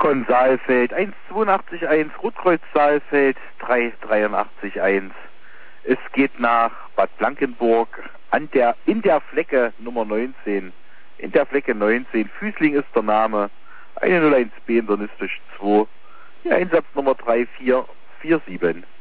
von Saalfeld 182.1, Rotkreuz Saalfeld 383.1. Es geht nach Bad Blankenburg in der Flecke Nummer 19. In der Flecke 19. Füßling ist der Name. Eine 01B internistisch 2. Die Einsatznummer 3447.